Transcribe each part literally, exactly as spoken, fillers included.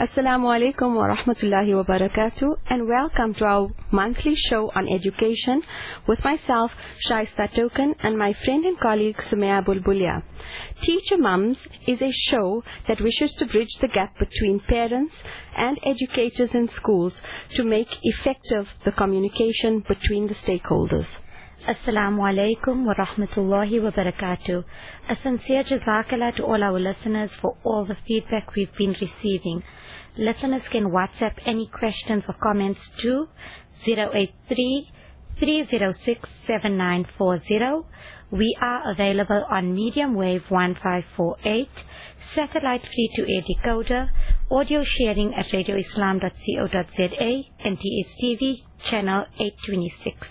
Assalamu alaikum wa rahmatullahi wa barakatuh, and welcome to our monthly show on education with myself, Shaista Token, and my friend and colleague, Sumaya Bulbulia. Teacher Mums is a show that wishes to bridge the gap between parents and educators in schools to make effective the communication between the stakeholders. Assalamu alaikum wa rahmatullahi wa barakatuh. A sincere jazakallah to all our listeners for all the feedback we've been receiving. Listeners can WhatsApp any questions or comments to zero eight three, three zero six, seven nine four zero. We are available on medium wave one five four eight, satellite free to air decoder, audio sharing at radio islam dot co dot za, and T H T V channel eight twenty-six.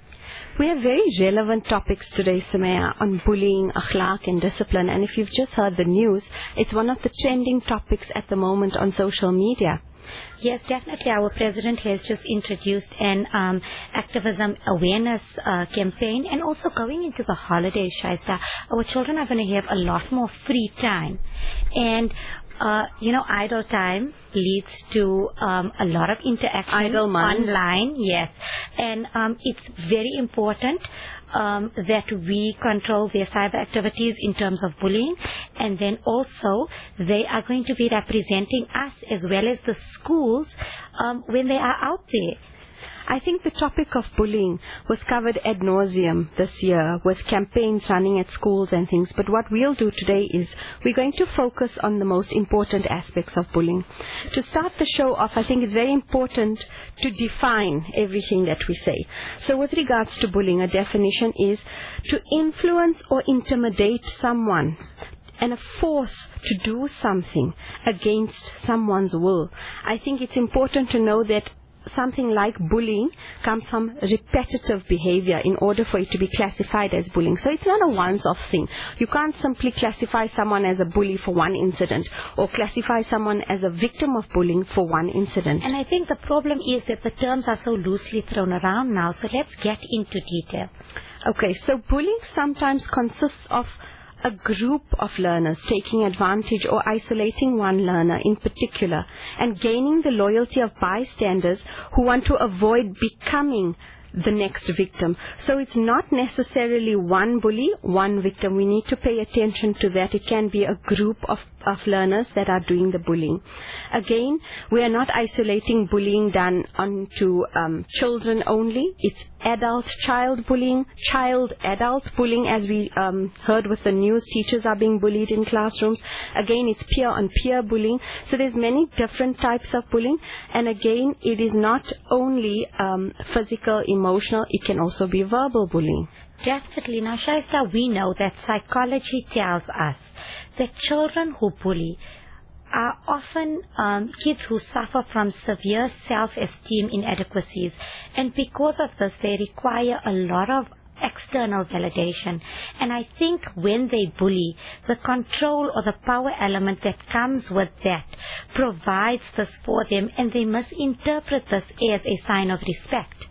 We have very relevant topics today, Sumaya, on bullying, akhlaq and discipline. And if you've just heard the news, it's one of the trending topics at the moment on social media. Yes, definitely. Our president has just introduced an um, activism awareness uh, campaign, and also going into the holidays, Shaista, our children are going to have a lot more free time. And Uh, you know, idle time leads to um, a lot of interaction idle online. Yes, and um, it's very important um, that we control their cyber activities in terms of bullying, and then also they are going to be representing us as well as the schools um, when they are out there. I think the topic of bullying was covered ad nauseum this year with campaigns running at schools and things. But what we'll do today is we're going to focus on the most important aspects of bullying. To start the show off, I think it's very important to define everything that we say. So with regards to bullying, a definition is to influence or intimidate someone and a force to do something against someone's will. I think it's important to know that something like bullying comes from repetitive behavior in order for it to be classified as bullying. So it's not a once-off thing. You can't simply classify someone as a bully for one incident or classify someone as a victim of bullying for one incident. And I think the problem is that the terms are so loosely thrown around now. So let's get into detail. Okay, so bullying sometimes consists of a group of learners taking advantage or isolating one learner in particular and gaining the loyalty of bystanders who want to avoid becoming the next victim. So it's not necessarily one bully, one victim. We need to pay attention to that. It can be a group of, of learners that are doing the bullying. Again, we are not isolating bullying done onto um, children only. It's adult-child bullying, child-adult bullying, as we um, heard with the news. Teachers are being bullied in classrooms. Again, it's peer-on-peer bullying. So there's many different types of bullying. And again, it is not only um, physical, emotional, it can also be verbal bullying. Definitely. Now, Shaista, we know that psychology tells us that children who bully are often um, kids who suffer from severe self-esteem inadequacies, and because of this they require a lot of external validation. And I think when they bully, the control or the power element that comes with that provides this for them, and they must interpret this as a sign of respect.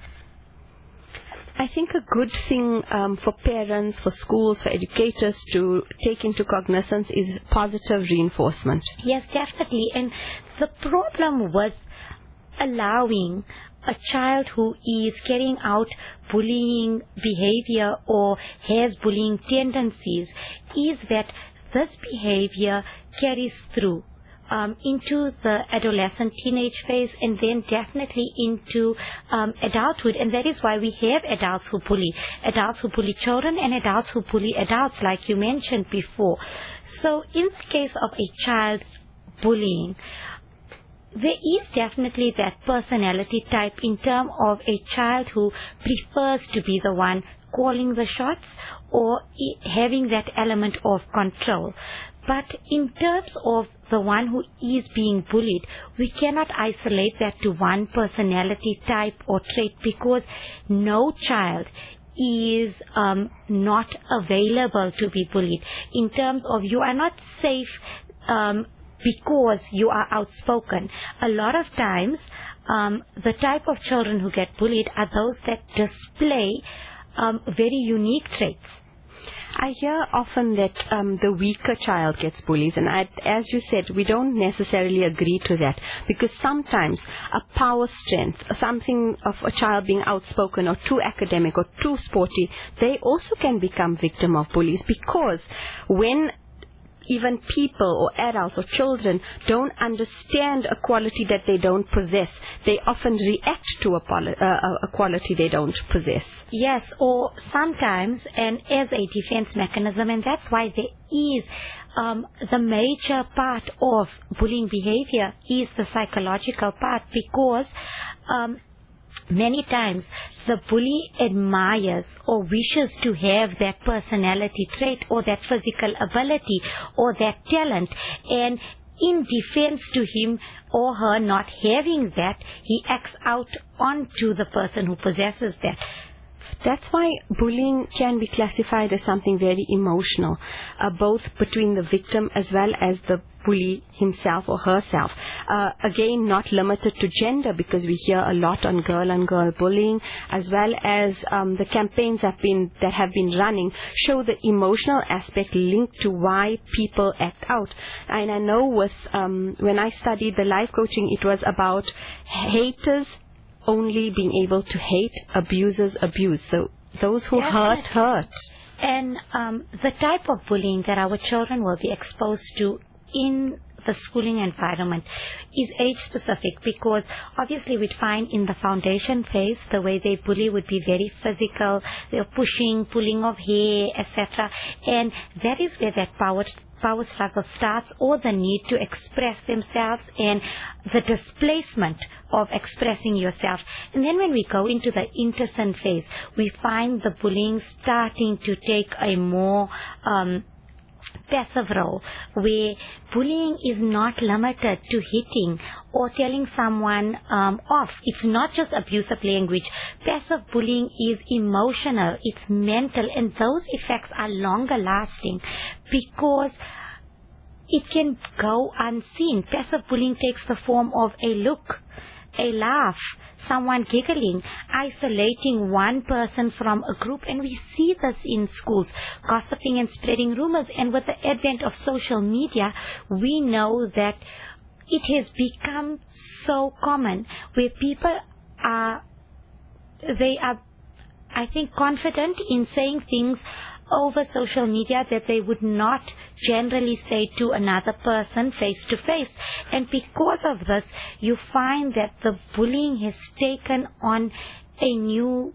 I think a good thing um, for parents, for schools, for educators to take into cognizance is positive reinforcement. Yes, definitely. And the problem with allowing a child who is carrying out bullying behavior or has bullying tendencies is that this behavior carries through Um, into the adolescent teenage phase, and then definitely into um, adulthood. And that is why we have adults who bully, adults who bully children, and adults who bully adults, like you mentioned before. So in the case of a child bullying, there is definitely that personality type in terms of a child who prefers to be the one calling the shots or having that element of control. But in terms of the one who is being bullied, we cannot isolate that to one personality type or trait, because no child is um, not available to be bullied. In terms of you are not safe um, because you are outspoken. A lot of times, um, the type of children who get bullied are those that display um, very unique traits. I hear often that um, the weaker child gets bullied, and I, as you said, we don't necessarily agree to that, because sometimes a power strength, something of a child being outspoken or too academic or too sporty, they also can become victim of bullies, because when even people or adults or children don't understand a quality that they don't possess, they often react to a, poli- uh, a quality they don't possess. Yes, or sometimes, and as a defense mechanism, and that's why there is um, the major part of bullying behavior is the psychological part, because um, many times the bully admires or wishes to have that personality trait or that physical ability or that talent, and in defense to him or her not having that, he acts out onto the person who possesses that. That's why bullying can be classified as something very emotional, uh, both between the victim as well as the bully himself or herself. Uh, again, not limited to gender, because we hear a lot on girl-on-girl bullying, as well as um, the campaigns have been, that have been running show the emotional aspect linked to why people act out. And I know with um, when I studied the life coaching, it was about haters only being able to hate, abusers abuse. So those who hurt, hurt. And um, the type of bullying that our children will be exposed to in the schooling environment is age specific, because obviously we'd find in the foundation phase the way they bully would be very physical, they're pushing, pulling of hair, et cetera. And that is where that power power struggle starts, or the need to express themselves and the displacement of expressing yourself. And then when we go into the intercent phase, we find the bullying starting to take a more um, passive role, where bullying is not limited to hitting or telling someone um, off. It's not just abusive language. Passive bullying is emotional, it's mental, and those effects are longer lasting because it can go unseen. Passive bullying takes the form of a look, a laugh, someone giggling, isolating one person from a group. And we see this in schools, gossiping and spreading rumors. And with the advent of social media, we know that it has become so common, where people are, they are, I think, confident in saying things over social media that they would not generally say to another person face to face. And because of this, you find that the bullying has taken on a new,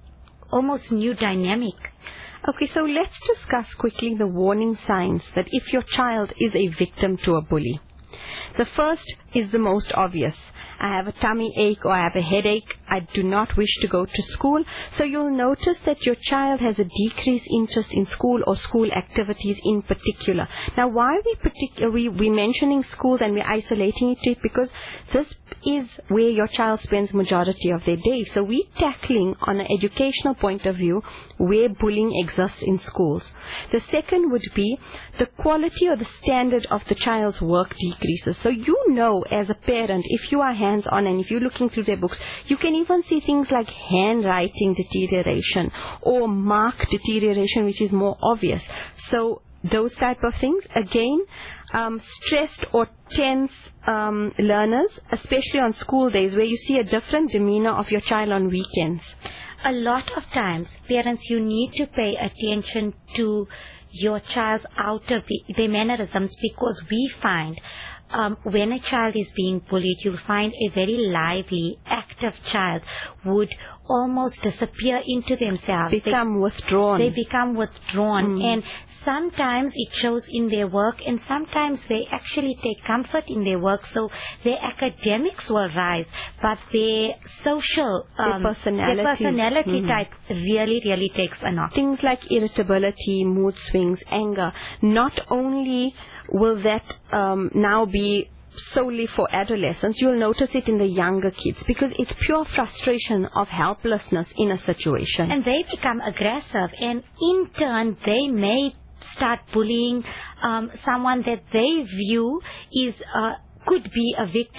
almost new dynamic. Okay, so let's discuss quickly the warning signs that if your child is a victim to a bully. The first is the most obvious. I have a tummy ache or I have a headache. I do not wish to go to school. So you'll notice that your child has a decreased interest in school or school activities in particular. Now, why are we, partic- we, we mentioning schools and we're isolating it to it? Because this is where your child spends majority of their day. So we're tackling on an educational point of view where bullying exists in schools. The second would be the quality or the standard of the child's work decreases. So you know as a parent, if you are hands-on and if you're looking through their books, you can even see things like handwriting deterioration or mark deterioration, which is more obvious. So those type of things. Again, um, stressed or tense um, learners, especially on school days, where you see a different demeanor of your child on weekends. A lot of times, parents, you need to pay attention to your child's outer be- their mannerisms, because we find um, when a child is being bullied, you'll find a very lively, active child would almost disappear into themselves. Become they, withdrawn. They become withdrawn. Mm. And sometimes it shows in their work, and sometimes they actually take comfort in their work. So their academics will rise, but their social, um, their personality, their personality mm. type really, really takes a knock. Things like irritability, mood swings, anger. Not only will that um, now be solely for adolescents, you'll notice it in the younger kids, because it's pure frustration of helplessness in a situation. And they become aggressive, and in turn they may start bullying um, someone that they view is uh, could be a victim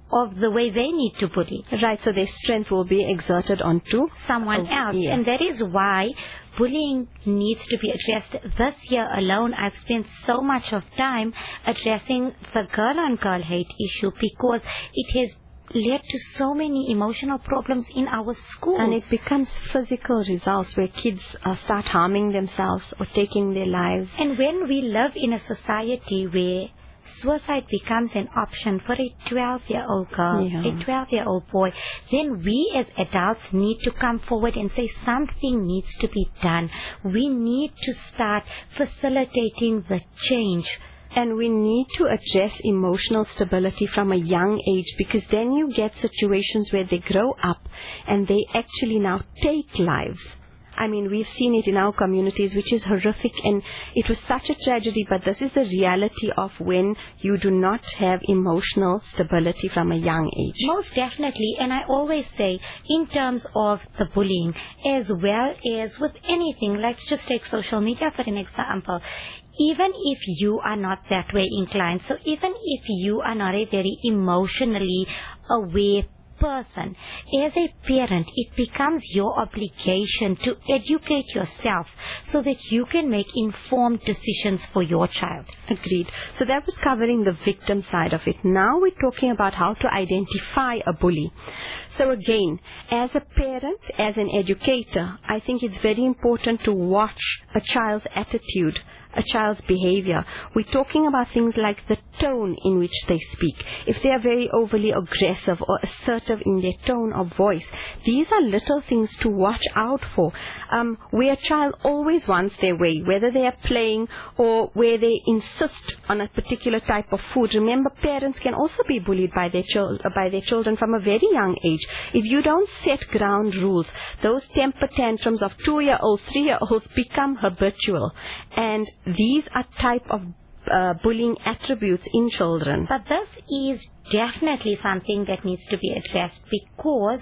of the way they need to bully. Right, so their strength will be exerted onto someone oh, else. yeah. And that is why bullying needs to be addressed. This year alone, I've spent so much of time addressing the girl-on-girl hate issue because it has led to so many emotional problems in our schools. And it becomes physical results where kids uh, start harming themselves or taking their lives. And when we live in a society where suicide becomes an option for a twelve-year-old girl, yeah. a twelve-year-old boy, then we as adults need to come forward and say something needs to be done. We need to start facilitating the change. And we need to address emotional stability from a young age, because then you get situations where they grow up and they actually now take lives. I mean, we've seen it in our communities, which is horrific, and it was such a tragedy, but this is the reality of when you do not have emotional stability from a young age. Most definitely, and I always say, in terms of the bullying, as well as with anything, let's just take social media for an example. Even if you are not that way inclined, so even if you are not a very emotionally aware person, as a parent, it becomes your obligation to educate yourself so that you can make informed decisions for your child. Agreed. So that was covering the victim side of it. Now we're talking about how to identify a bully. So again, as a parent, as an educator, I think it's very important to watch a child's attitude, a child's behavior. We're talking about things like the tone in which they speak. If they are very overly aggressive or assertive in their tone of voice, these are little things to watch out for. Um, where a child always wants their way, whether they are playing or where they insist on a particular type of food. Remember, parents can also be bullied by their, chil- by their children from a very young age. If you don't set ground rules, those temper tantrums of two-year-olds, three-year-olds become habitual. And these are type of uh, bullying attributes in children. But this is definitely something that needs to be addressed, because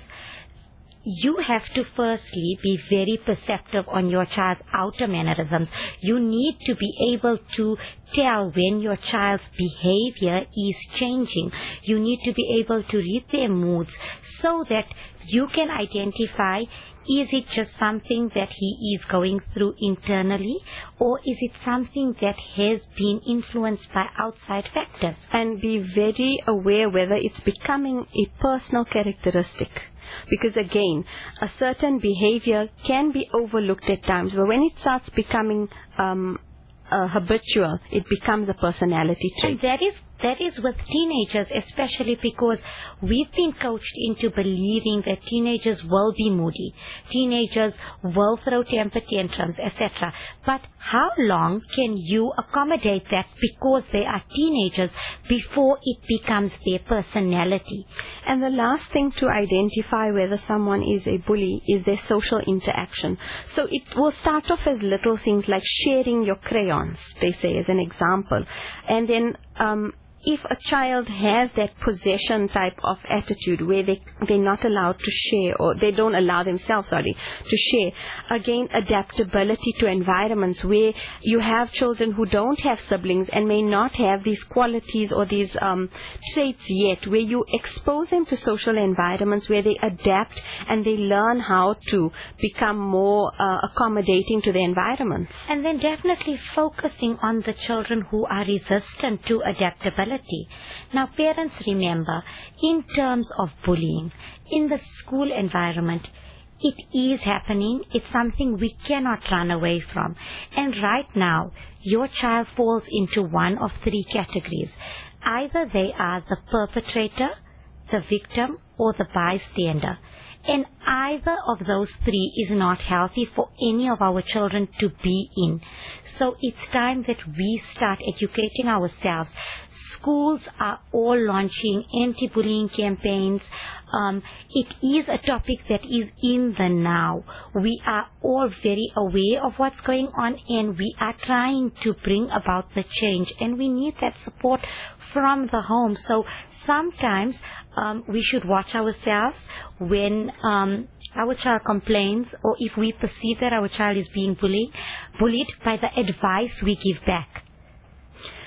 you have to firstly be very perceptive on your child's outer mannerisms. You need to be able to tell when your child's behavior is changing. You need to be able to read their moods so that you can identify, is it just something that he is going through internally, or is it something that has been influenced by outside factors? And be very aware whether it's becoming a personal characteristic. Because again, a certain behavior can be overlooked at times, but when it starts becoming um, uh, habitual, it becomes a personality trait. And that is That is with teenagers, especially because we've been coached into believing that teenagers will be moody, teenagers will throw temper tantrums, et cetera. But how long can you accommodate that because they are teenagers before it becomes their personality? And the last thing to identify whether someone is a bully is their social interaction. So it will start off as little things like sharing your crayons, they say, as an example. And then um if a child has that possession type of attitude where they, they're not allowed to share, or they don't allow themselves, sorry, to share, again, adaptability to environments where you have children who don't have siblings and may not have these qualities or these um, traits yet, where you expose them to social environments where they adapt and they learn how to become more uh, accommodating to the environments. And then definitely focusing on the children who are resistant to adaptability. Now, parents, remember, in terms of bullying, in the school environment, it is happening. It's something we cannot run away from. And right now, your child falls into one of three categories. Either they are the perpetrator, the victim, or the bystander. And either of those three is not healthy for any of our children to be in. So it's time that we start educating ourselves. Schools are all launching anti-bullying campaigns. Um, it is a topic that is in the now. We are all very aware of what's going on, and we are trying to bring about the change. And we need that support from the home. So sometimes um, we should watch ourselves when um, our child complains, or if we perceive that our child is being bullied, bullied by the advice we give back.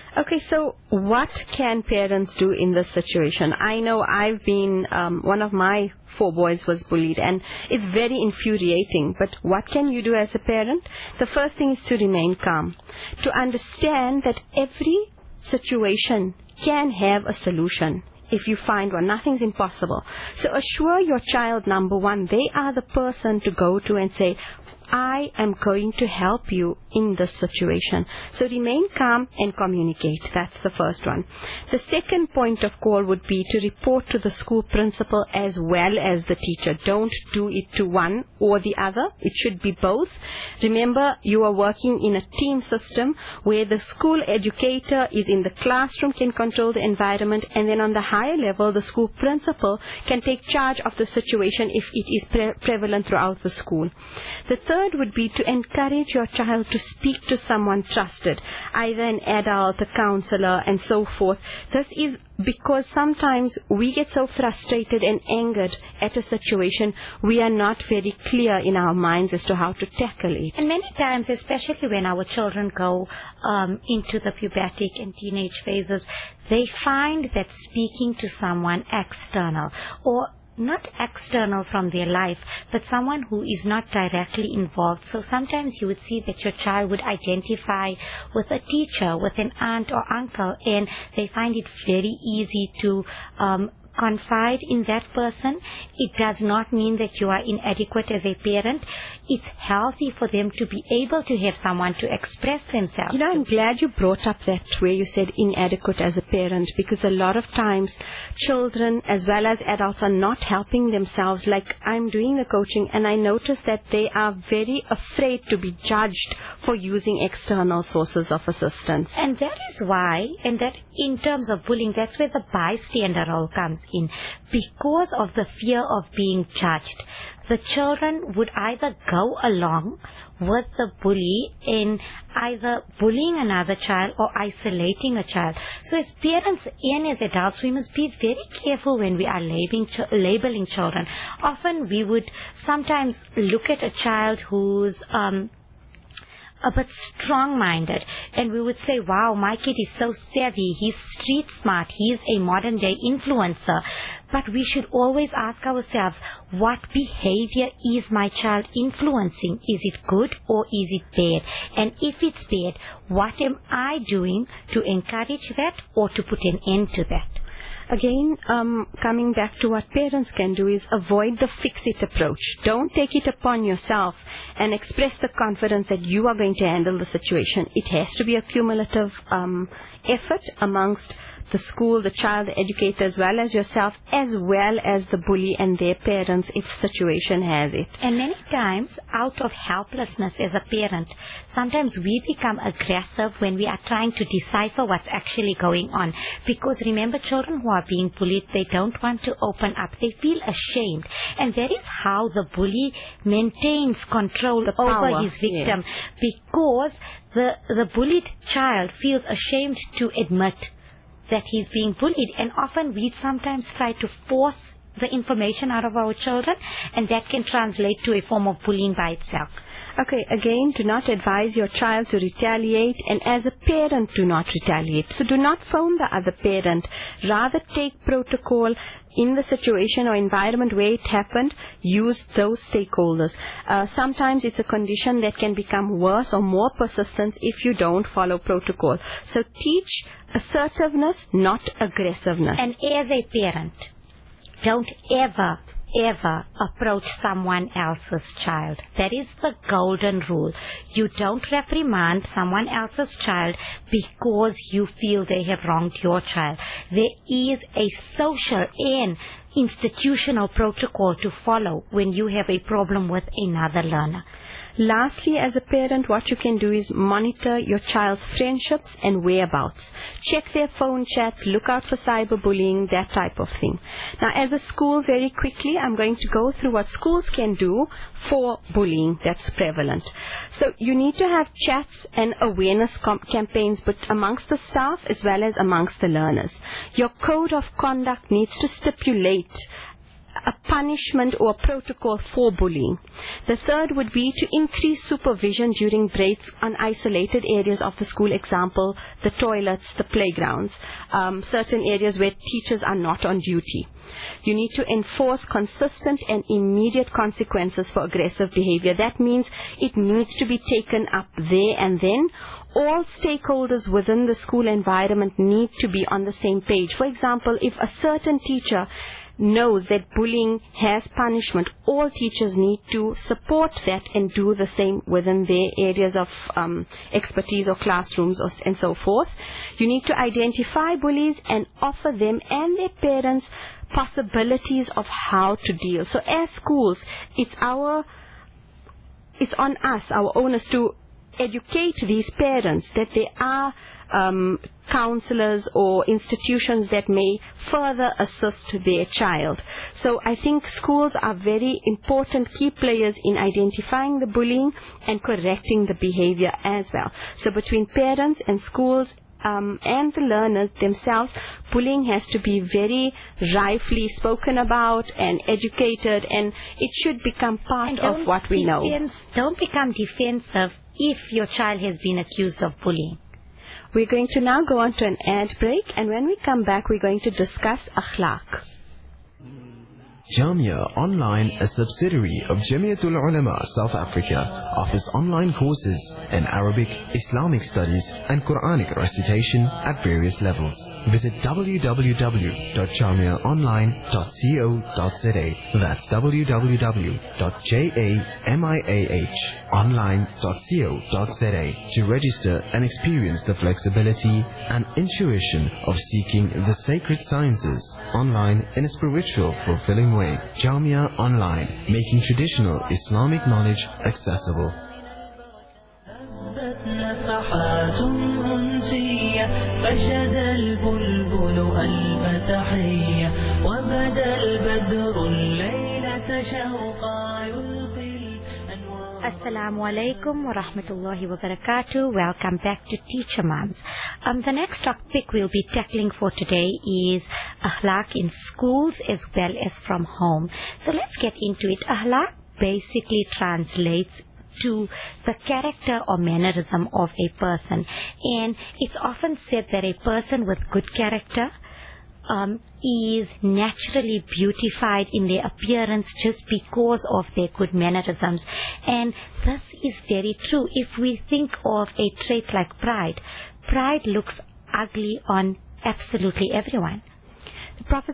Okay, so what can parents do in this situation? I know I've been, um, one of my four boys was bullied, and it's very infuriating. But what can you do as a parent? The first thing is to remain calm, to understand that every situation can have a solution. If you find one, nothing's impossible. So assure your child, number one, they are the person to go to and say, I am going to help you in this situation. So remain calm and communicate. That's the first one. The second point of call would be to report to the school principal as well as the teacher. Don't do it to one or the other. It should be both. Remember, you are working in a team system where the school educator is in the classroom, can control the environment, and then on the higher level, the school principal can take charge of the situation if it is pre- prevalent throughout the school. The third Third would be to encourage your child to speak to someone trusted, either an adult, a counselor, and so forth. This is because sometimes we get so frustrated and angered at a situation, we are not very clear in our minds as to how to tackle it. And many times, especially when our children go um, into the pubertic and teenage phases, they find that speaking to someone external, or not external from their life, but someone who is not directly involved. So sometimes you would see that your child would identify with a teacher, with an aunt or uncle, and they find it very easy to um, confide in that person. It does not mean that you are inadequate as a parent. It's healthy for them to be able to have someone to express themselves. You know, I'm glad you brought up that where you said inadequate as a parent, because a lot of times children as well as adults are not helping themselves. Like, I'm doing the coaching and I notice that they are very afraid to be judged for using external sources of assistance. And that is why, and that in terms of bullying, that's where the bystander role comes in. Because of the fear of being judged, the children would either go along with the bully in either bullying another child or isolating a child. So as parents and as adults, we must be very careful when we are labeling, ch- labeling children. Often we would sometimes look at a child who's um, a bit strong-minded, and we would say, wow, my kid is so savvy, he's street smart, he's a modern-day influencer. But we should always ask ourselves, what behavior is my child influencing? Is it good or is it bad? And if it's bad, what am I doing to encourage that or to put an end to that? Again, um, coming back to what parents can do is avoid the fix-it approach. Don't take it upon yourself and express the confidence that you are going to handle the situation. It has to be a cumulative um, effort amongst the school, the child, the educator, as well as yourself, as well as the bully and their parents if situation has it. And many times, out of helplessness as a parent, sometimes we become aggressive when we are trying to decipher what's actually going on. Because remember, children who are being bullied, they don't want to open up. They feel ashamed. And that is how the bully maintains control The power, over his victim. Yes. Because the, the bullied child feels ashamed to admit that he's being bullied, and often we sometimes try to force the information out of our children, and that can translate to a form of bullying by itself. Okay, again, do not advise your child to retaliate, and as a parent, do not retaliate. So do not phone the other parent. Rather take protocol in the situation or environment where it happened. Use those stakeholders. Uh, sometimes it's a condition that can become worse or more persistent if you don't follow protocol. So teach assertiveness, not aggressiveness. And as a parent, don't ever, ever approach someone else's child. That is the golden rule. You don't reprimand someone else's child because you feel they have wronged your child. There is a social and institutional protocol to follow when you have a problem with another learner. Lastly, as a parent, what you can do is monitor your child's friendships and whereabouts. Check their phone chats, look out for cyberbullying, that type of thing. Now, as a school, very quickly, I'm going to go through what schools can do for bullying that's prevalent. So you need to have chats and awareness com- campaigns, but amongst the staff as well as amongst the learners. Your code of conduct needs to stipulate a punishment or a protocol for bullying. The third would be to increase supervision during breaks on isolated areas of the school, example, the toilets, the playgrounds, um, certain areas where teachers are not on duty. You need to enforce consistent and immediate consequences for aggressive behavior. That means it needs to be taken up there and then. All stakeholders within the school environment need to be on the same page. For example, if a certain teacher knows that bullying has punishment, all teachers need to support that and do the same within their areas of um, expertise or classrooms or, and so forth. You need to identify bullies and offer them and their parents possibilities of how to deal. So as schools, it's our, it's on us, our owners, to educate these parents that there are um, counselors or institutions that may further assist their child. So I think schools are very important key players in identifying the bullying and correcting the behavior as well. So between parents and schools Um, and the learners themselves, bullying has to be very rightfully spoken about and educated, and it should become part of what we know. Don't become defensive if your child has been accused of bullying. We're going to now go on to an ad break, and when we come back, we're going to discuss akhlaq. Jamia Online, a subsidiary of Jamiatul Ulama South Africa, offers online courses in Arabic, Islamic studies and Quranic recitation at various levels. Visit w w w dot jamia online dot co dot z a. That's w w w dot jamia online dot co dot z a to register and experience the flexibility and intuition of seeking the sacred sciences online in a spiritual, fulfilling way. Jamia Online, making traditional Islamic knowledge accessible. Assalamu alaikum wa rahmatullahi wa barakatuh. Welcome back to Teacher Moms. Um, the next topic we'll be tackling for today is akhlaq in schools as well as from home. So let's get into it. Akhlaq basically translates to the character or mannerism of a person. And it's often said that a person with good character Um, is naturally beautified in their appearance just because of their good mannerisms. And this is very true. If we think of a trait like pride, pride looks ugly on absolutely everyone. The Prophet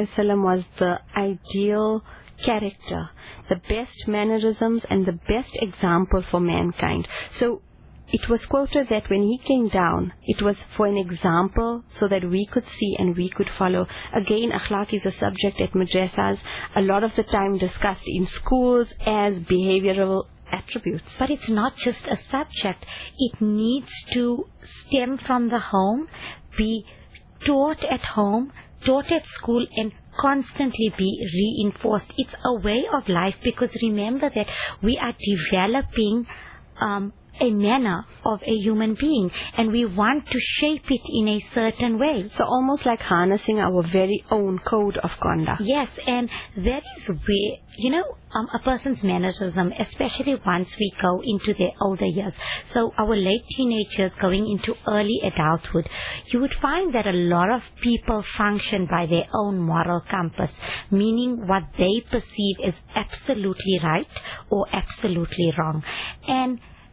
ﷺ was the ideal character, the best mannerisms and the best example for mankind. So it was quoted that when he came down, it was for an example so that we could see and we could follow. Again, akhlaq is a subject at madrasas, a lot of the time discussed in schools as behavioral attributes. But it's not just a subject. It needs to stem from the home, be taught at home, taught at school, and constantly be reinforced. It's a way of life, because remember that we are developing um, a manner of a human being, and we want to shape it in a certain way. So almost like harnessing our very own code of conduct. Yes, and that is where, you know, um, a person's mannerism, especially once we go into their older years, so our late teenagers going into early adulthood, you would find that a lot of people function by their own moral compass, meaning what they perceive as absolutely right or absolutely wrong. And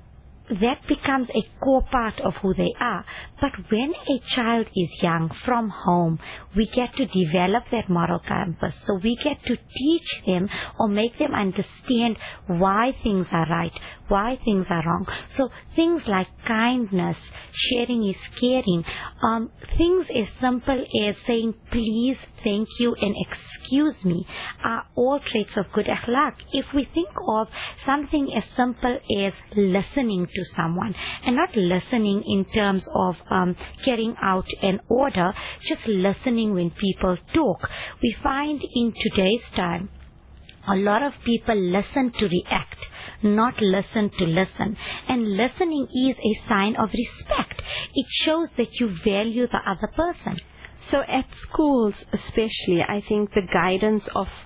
that becomes a core part of who they are. But when a child is young, from home, we get to develop that moral compass. So we get to teach them or make them understand why things are right, why things are wrong. So things like kindness, sharing is caring, um, things as simple as saying please, thank you, and excuse me are all traits of good akhlaq. If we think of something as simple as listening to someone, and not listening in terms of um, carrying out an order, just listening when people talk, we find in today's time a lot of people listen to react, not listen to listen. And listening is a sign of respect. It shows that you value the other person. So at schools especially, I think the guidance of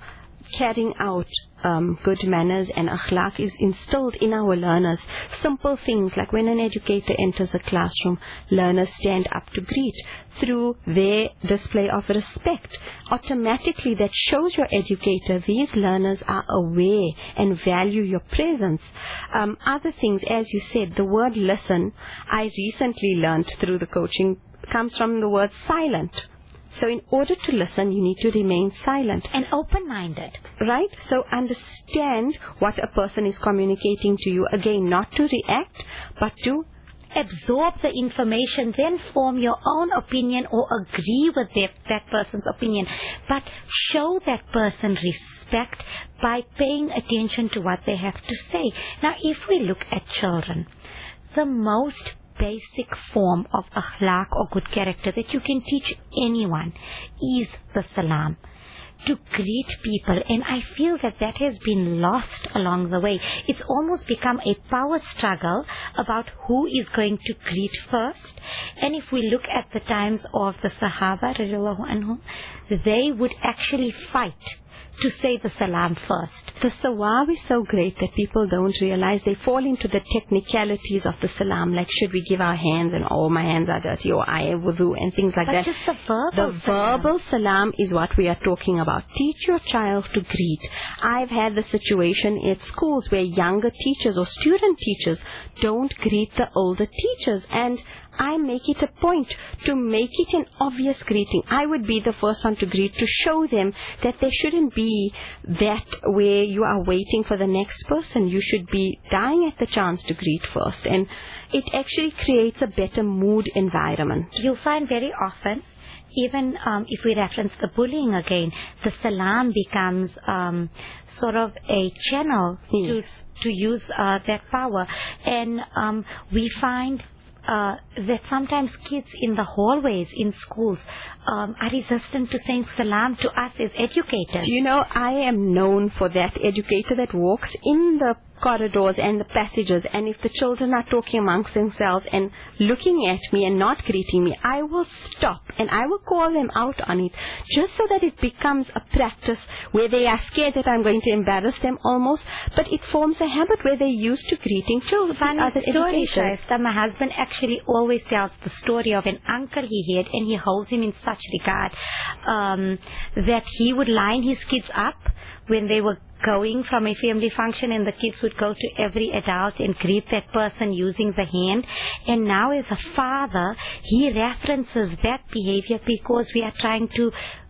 carrying out um, good manners and akhlaq is instilled in our learners. Simple things like when an educator enters a classroom, learners stand up to greet. Through their display of respect, automatically that shows your educator these learners are aware and value your presence. Um, other things, as you said, the word listen, I recently learned through the coaching, comes from the word silent. So in order to listen, you need to remain silent. And open-minded. Right? So understand what a person is communicating to you. Again, not to react, but to absorb the information, then form your own opinion or agree with their, that person's opinion. But show that person respect by paying attention to what they have to say. Now, if we look at children, the most basic form of akhlaq or good character that you can teach anyone is the salam, to greet people. And I feel that that has been lost along the way. It's almost become a power struggle about who is going to greet first. And if we look at the times of the Sahaba, radiallahu anhum, they would actually fight to say the salam first. The sawab is so great that people don't realize. They fall into the technicalities of the salam, like should we give our hands and oh my hands are dirty or I have wudu and things like but that. Just the verbal the salam. verbal salam is what we are talking about. Teach your child to greet. I've had the situation at schools where younger teachers or student teachers don't greet the older teachers, and I make it a point to make it an obvious greeting. I would be the first one to greet, to show them that there shouldn't be that where you are waiting for the next person. You should be dying at the chance to greet first. And it actually creates a better mood environment. You'll find very often, even um, if we reference the bullying again, the salam becomes um, sort of a channel yes. to, to use uh, that power. And um, we find Uh, that sometimes kids in the hallways in schools um, are resistant to saying salam to us as educators. Do you know, I am known for that educator that walks in the corridors and the passages, and if the children are talking amongst themselves and looking at me and not greeting me, I will stop and I will call them out on it, just so that it becomes a practice where they are scared that I'm going to embarrass them almost, but it forms a habit where they're used to greeting children. Funny story, Shaista. My husband actually always tells the story of an uncle he had, and he holds him in such regard um, that he would line his kids up when they were going from a family function, and the kids would go to every adult and greet that person using the hand. And now as a father, he references that behavior because we are trying to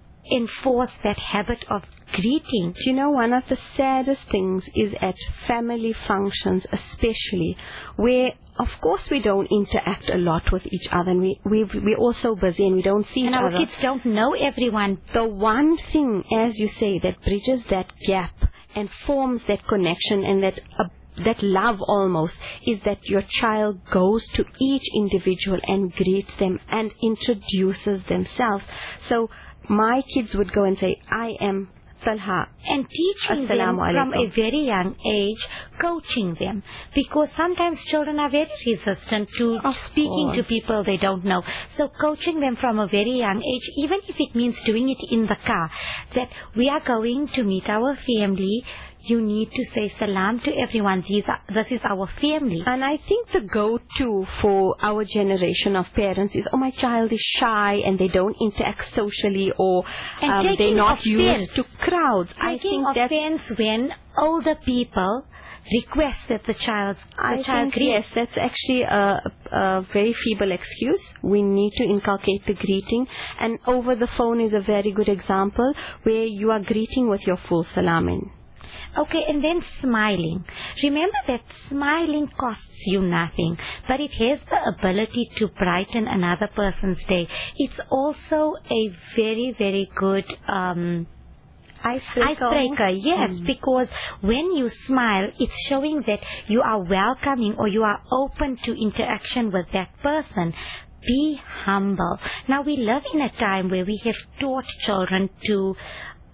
enforce that habit of greeting. Do you know, one of the saddest things is at family functions especially, where of course we don't interact a lot with each other, and we, we, we're all so busy and we don't see and each our other. Kids don't know everyone. The one thing, as you say, that bridges that gap and forms that connection and that uh, that love almost, is that your child goes to each individual and greets them and introduces themselves. So my kids would go and say, I am Talha. And teaching them from a very young age, coaching them. Because sometimes children are very resistant to of speaking course. to people they don't know. So coaching them from a very young age, even if it means doing it in the car, that we are going to meet our family, you need to say salam to everyone. These are, this is our family. And I think the go-to for our generation of parents is, oh, my child is shy and they don't interact socially, or um, they're not offense. used to crowds. Taking I think offense that's, when older people request that the child, the I child think, greet. yes, that's actually a, a very feeble excuse. We need to inculcate the greeting, and over the phone is a very good example where you are greeting with your full salam in. Okay, and then smiling. Remember that smiling costs you nothing, but it has the ability to brighten another person's day. It's also a very, very good um, icebreaker. Icebreaker, yes, mm. because when you smile, it's showing that you are welcoming or you are open to interaction with that person. Be humble. Now, we live in a time where we have taught children to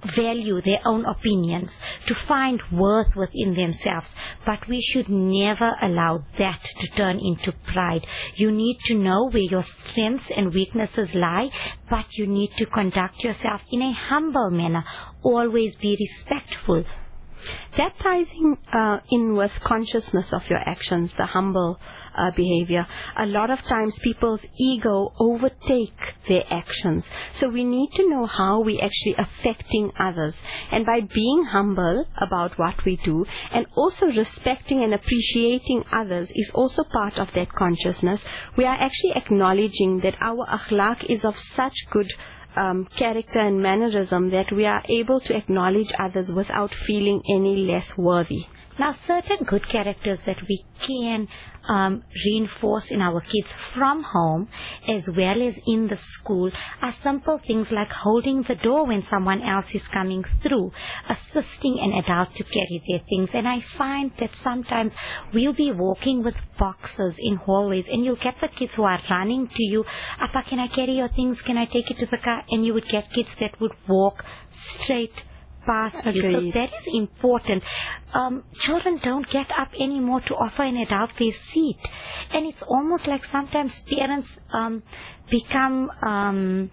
value their own opinions, to find worth within themselves. But we should never allow that to turn into pride. You need to know where your strengths and weaknesses lie, but you need to conduct yourself in a humble manner. Always be respectful. That ties in, uh, in with consciousness of your actions, the humble uh, behavior. A lot of times people's ego overtake their actions. So we need to know how we're actually affecting others. And by being humble about what we do and also respecting and appreciating others is also part of that consciousness. We are actually acknowledging that our akhlaq is of such good Um, character and mannerism that we are able to acknowledge others without feeling any less worthy. Now, certain good characters that we can um, reinforce in our kids from home as well as in the school are simple things like holding the door when someone else is coming through, assisting an adult to carry their things. And I find that sometimes we'll be walking with boxes in hallways and you'll get the kids who are running to you, Appa, can I carry your things? Can I take it to the car? And you would get kids that would walk straight past you. So that is important. Um, children don't get up anymore to offer an adult their seat. And it's almost like sometimes parents um, become um,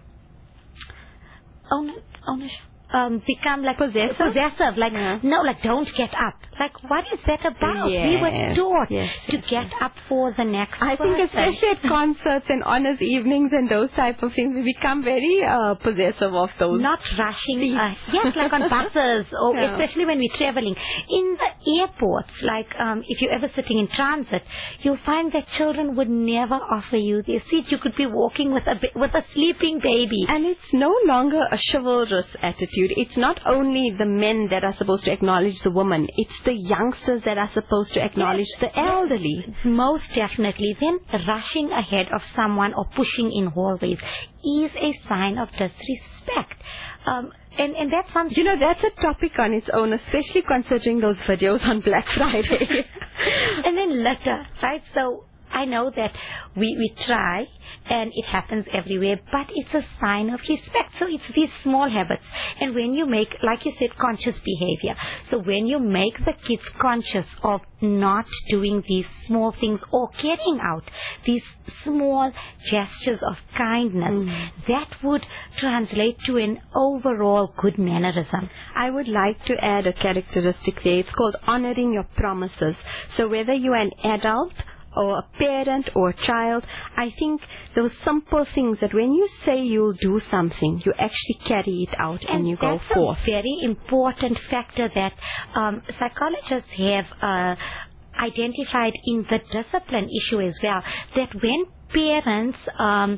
own, ownership. Um, become like possessive, possessive like, yeah. no, like, don't get up. Like, what is that about? Yes. We were taught yes. to get up for the next I person. think especially at concerts and honors evenings and those type of things, we become very uh, possessive of those. Not rushing. Uh, yes, like on buses, or yeah. especially when we're traveling. In the airports, like um, if you're ever sitting in transit, you'll find that children would never offer you their seat. You could be walking with a, with a sleeping baby. And it's no longer a chivalrous attitude. It's not only the men that are supposed to acknowledge the woman, it's the youngsters that are supposed to acknowledge yes. the elderly. Most definitely. Then rushing ahead of someone or pushing in hallways is a sign of disrespect. Um, and, and that's something... You know, that's a topic on its own, especially considering those videos on Black Friday. And then litter, right? So I know that we, we try and it happens everywhere, but it's a sign of respect. So it's these small habits. And when you make, like you said, conscious behavior. So when you make the kids conscious of not doing these small things or carrying out these small gestures of kindness, mm. that would translate to an overall good mannerism. I would like to add a characteristic there. It's called honoring your promises. So whether you're an adult or a parent or a child, I think those simple things that when you say you'll do something, you actually carry it out and, and you go forth. That's a very important factor that um, psychologists have uh, identified in the discipline issue as well, that when parents um,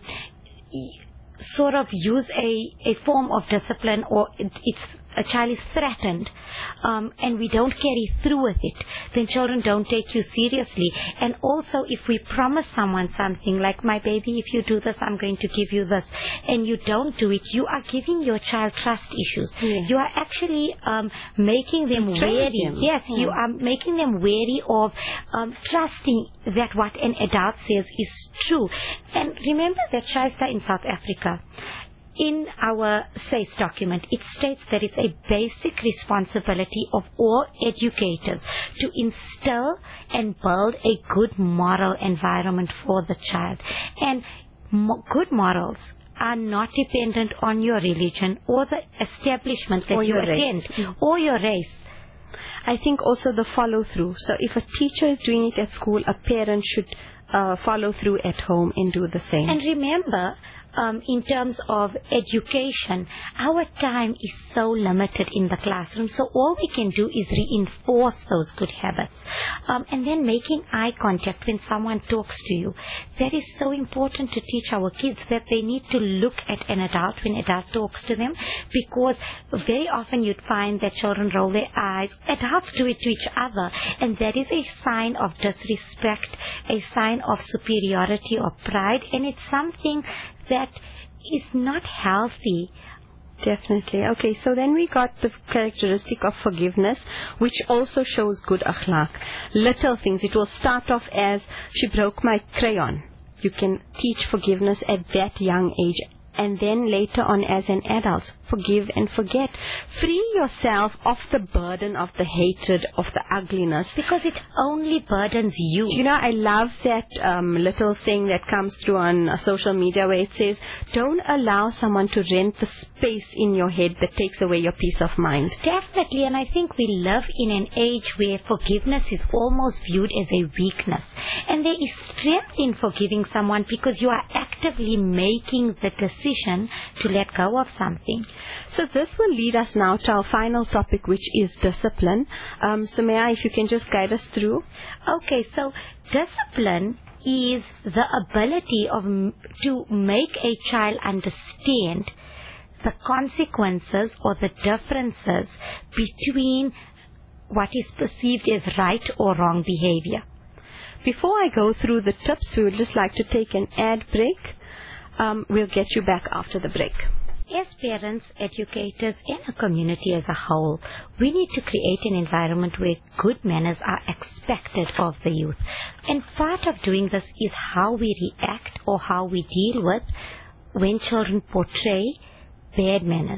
sort of use a, a form of discipline, or it, it's a child is threatened, um, and we don't carry through with it, then children don't take you seriously. And also, if we promise someone something like, my baby, if you do this, I'm going to give you this, and you don't do it, you are giving your child trust issues. Yes. You are actually um, making them wary. Them. Yes, yeah. you are making them wary of um, trusting that what an adult says is true. And remember that Shaista in South Africa, in our SACE document, it states that it's a basic responsibility of all educators to instill and build a good moral environment for the child. And mo- good morals are not dependent on your religion or the establishment that or you your attend race. or your race. I think also the follow-through. So if a teacher is doing it at school, a parent should uh, follow through at home and do the same. And remember, Um, in terms of education, our time is so limited in the classroom, so all we can do is reinforce those good habits. Um, and then making eye contact when someone talks to you. That is so important to teach our kids, that they need to look at an adult when an adult talks to them, because very often you'd find that children roll their eyes. Adults do it to each other, and that is a sign of disrespect, a sign of superiority or pride, and it's something that is not healthy. Definitely. Okay, so then we got the characteristic of forgiveness, which also shows good akhlaq. Little things. It will start off as, she broke my crayon. You can teach forgiveness at that young age. and then later on as an adult, forgive and forget. Free yourself of the burden of the hatred, of the ugliness. Because it only burdens you. You know, I love that um, little thing that comes through on uh, social media where it says, don't allow someone to rent the space in your head that takes away your peace of mind. Definitely, and I think we live in an age where forgiveness is almost viewed as a weakness. And there is strength in forgiving someone because you are actively making the decision to let go of something. So this will lead us now to our final topic, which is discipline. Um, Sumaya, if you can just guide us through. Okay, so discipline is the ability of to make a child understand the consequences or the differences between what is perceived as right or wrong behavior. Before I go through the tips, we would just like to take an ad break. Um, we'll get you back after the break. As parents, educators, and a community as a whole, we need to create an environment where good manners are expected of the youth. And part of doing this is how we react or how we deal with when children portray bad manners.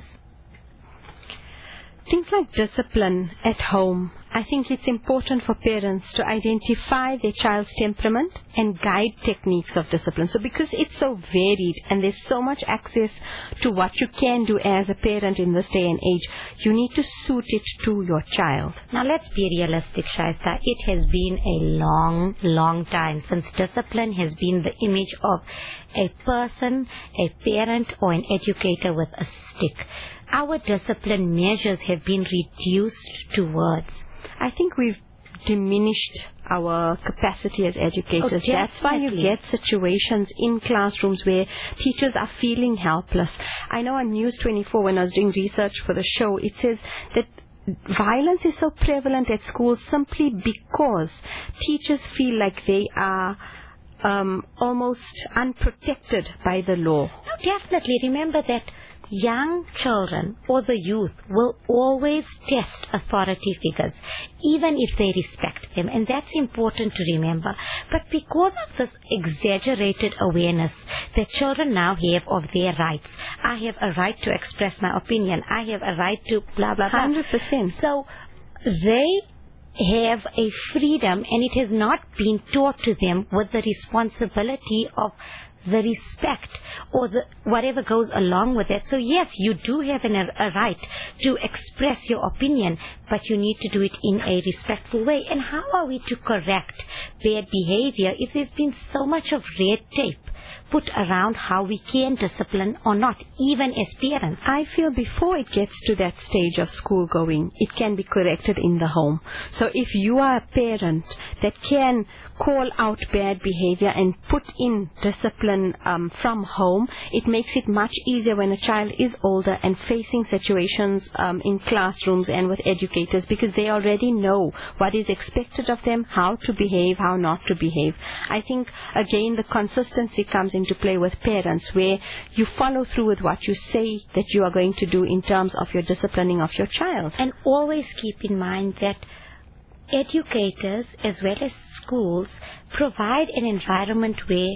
Things like discipline at home. I think it's important for parents to identify their child's temperament and guide techniques of discipline. So because it's so varied and there's so much access to what you can do as a parent in this day and age, you need to suit it to your child. Now let's be realistic, Shaista. It has been a long, long time since discipline has been the image of a person, a parent, or an educator with a stick. Our discipline measures have been reduced to words. I think we've diminished our capacity as educators. Oh, that's why you get situations in classrooms where teachers are feeling helpless. I know on News twenty-four, when I was doing research for the show, it says that violence is so prevalent at schools simply because teachers feel like they are um, almost unprotected by the law. No, definitely. Remember that young children or the youth will always test authority figures, even if they respect them, and that's important to remember. But because of this exaggerated awareness that children now have of their rights, I have a right to express my opinion, I have a right to blah, blah, blah. one hundred percent. So they have a freedom, and it has not been taught to them with the responsibility of the respect or the whatever goes along with it. So yes, you do have an, a right to express your opinion, but you need to do it in a respectful way. And how are we to correct bad behavior if there's been so much of red tape put around how we can discipline or not, even as parents? I feel before it gets to that stage of school going, it can be corrected in the home. So if you are a parent that can call out bad behavior and put in discipline um, from home, it makes it much easier when a child is older and facing situations um, in classrooms and with educators, because they already know what is expected of them, how to behave, how not to behave. I think, again, the consistency comes into play with parents, where you follow through with what you say that you are going to do in terms of your disciplining of your child. And always keep in mind that educators as well as schools provide an environment where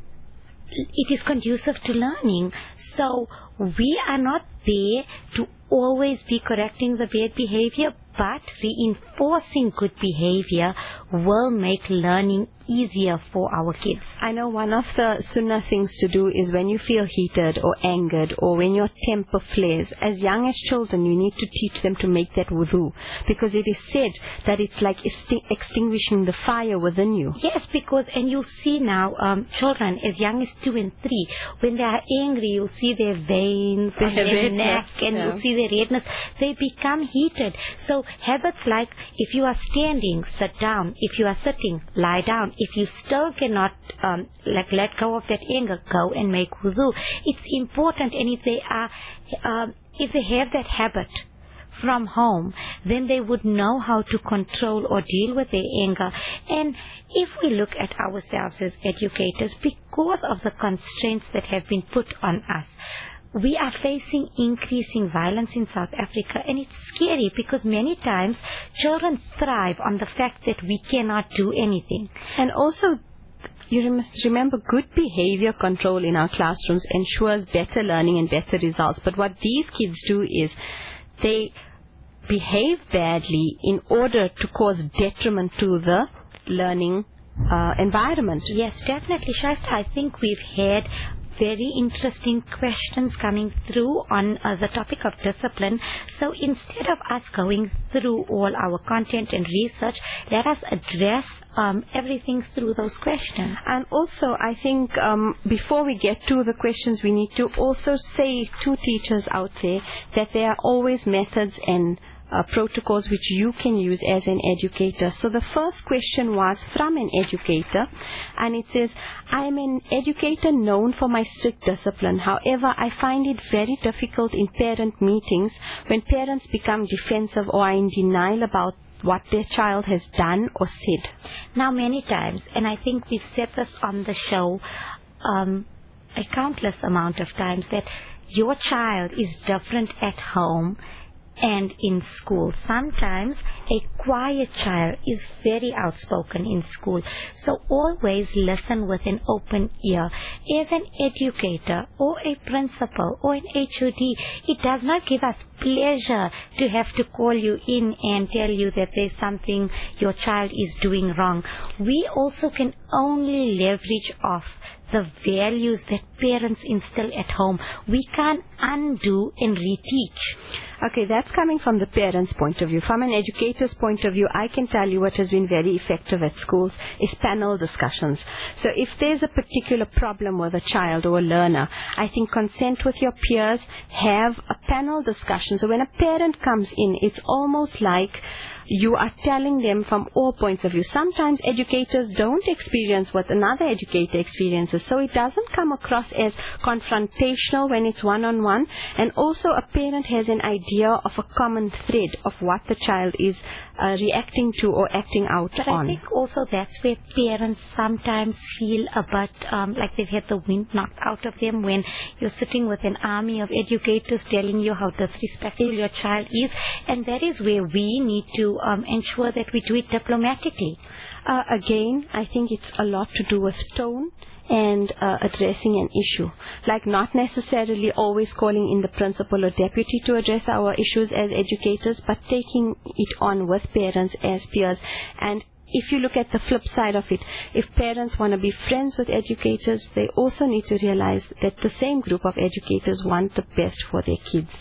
it is conducive to learning. So we are not there to always be correcting the bad behavior, but reinforcing good behavior will make learning easier for our kids. I know one of the sunnah things to do is when you feel heated or angered or when your temper flares, as young as children, you need to teach them to make that wudu, because it is said that it's like extin- extinguishing the fire within you. Yes, because, and you'll see now um, children as young as two and three, when they are angry, you'll see their veins They on have their redness, neck, and yeah. you'll see their redness. They become heated. So habits like, if you are standing, sit down. If you are sitting, lie down. If you still cannot um, like let go of that anger, go and make wudu. It's important, and if they are, um, if they have that habit from home, then they would know how to control or deal with their anger. And if we look at ourselves as educators, because of the constraints that have been put on us, we are facing increasing violence in South Africa, and it's scary because many times children thrive on the fact that we cannot do anything. And also, you must remember, good behavior control in our classrooms ensures better learning and better results. But what these kids do is they behave badly in order to cause detriment to the learning uh, environment. Yes, definitely, Shaista. I think we've had very interesting questions coming through on uh, the topic of discipline. So instead of us going through all our content and research, let us address um, everything through those questions. And also, I think um, before we get to the questions, we need to also say to teachers out there that there are always methods and Uh, protocols which you can use as an educator. So the first question was from an educator, and it says, I am an educator known for my strict discipline. However, I find it very difficult in parent meetings when parents become defensive or are in denial about what their child has done or said. Now, many times, and I think we've said this on the show um, a countless amount of times, that your child is different at home and in school. Sometimes a quiet child is very outspoken in school. So always listen with an open ear. As an educator or a principal or an H O D, it does not give us pleasure to have to call you in and tell you that there's something your child is doing wrong. We also can only leverage off the values that parents instill at home. We can't undo and reteach. Okay, that's coming from the parents' point of view. From an educator's point of view, I can tell you what has been very effective at schools is panel discussions. So if there's a particular problem with a child or a learner, I think consent with your peers, have a panel discussion. So when a parent comes in, it's almost like you are telling them from all points of view. Sometimes educators don't experience what another educator experiences, so it doesn't come across as confrontational when it's one-on-one, and also a parent has an idea of a common thread of what the child is uh, reacting to or acting out but on. I think also that's where parents sometimes feel a bit um, like they've had the wind knocked out of them when you're sitting with an army of educators telling you how disrespectful your child is, and that is where we need to Um, ensure that we do it diplomatically. Uh, again, I think it's a lot to do with tone and uh, addressing an issue. Like not necessarily always calling in the principal or deputy to address our issues as educators, but taking it on with parents as peers. And if you look at the flip side of it, if parents want to be friends with educators, they also need to realize that the same group of educators want the best for their kids.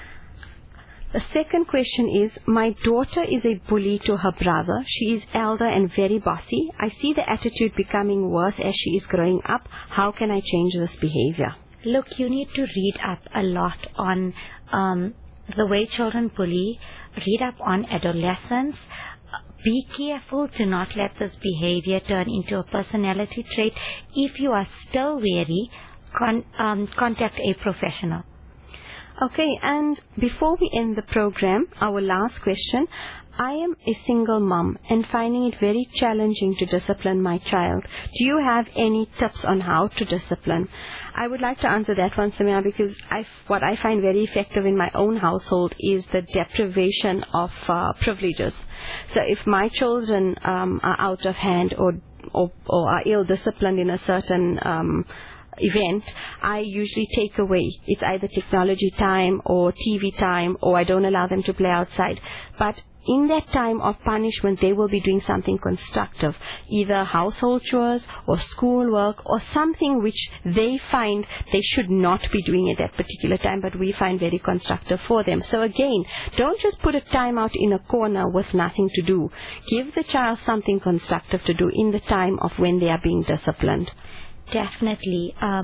The second question is, my daughter is a bully to her brother. She is elder and very bossy. I see the attitude becoming worse as she is growing up. How can I change this behavior? Look, you need to read up a lot on um, the way children bully. Read up on adolescence. Be careful to not let this behavior turn into a personality trait. If you are still wary, con- um, contact a professional. Okay, and before we end the program, our last question. I am a single mom and finding it very challenging to discipline my child. Do you have any tips on how to discipline? I would like to answer that one, Samia, because I, what I find very effective in my own household is the deprivation of uh, privileges. So if my children um, are out of hand or, or, or are ill-disciplined in a certain um event, I usually take away. It's either technology time or T V time, or I don't allow them to play outside. But in that time of punishment, they will be doing something constructive, either household chores or schoolwork or something which they find they should not be doing at that particular time, but we find very constructive for them. So again, don't just put a time out in a corner with nothing to do. Give the child something constructive to do in the time of when they are being disciplined. Definitely. Um,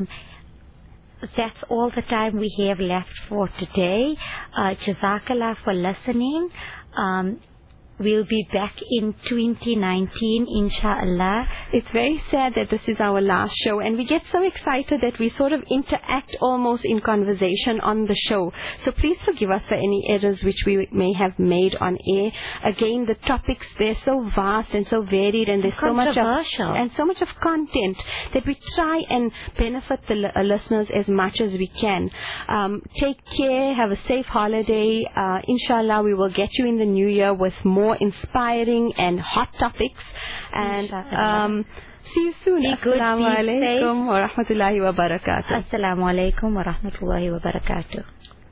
that's all the time we have left for today. Uh, Jazakallah for listening. Um, We'll be back in twenty nineteen, inshallah. It's very sad that this is our last show, and we get so excited that we sort of interact almost in conversation on the show. So please forgive us for any errors which we may have made on air. Again, the topics, they're so vast and so varied, and there's so much of, and so much of content that we try and benefit the uh, listeners as much as we can. Um, take care, have a safe holiday. Uh, inshallah, we will get you in the new year with more more inspiring and hot topics. And um, see you soon. Be good, Assalamu be alaikum wa rahmatullahi wa barakatuh. Assalamu alaikum wa rahmatullahi wa barakatuh.